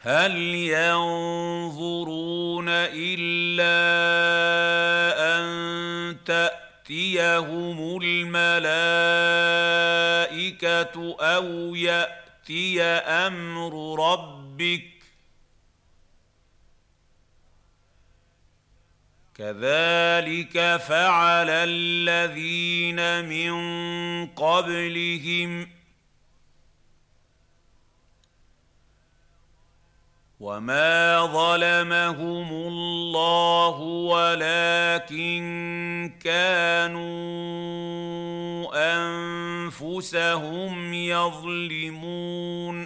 هل ينظرون إلا أن تأتيهم الملائكة أو يأتي أمر ربك كذلك فعل الذين من قبلهم وما ظلمهم الله ولكن كانوا أنفسهم يظلمون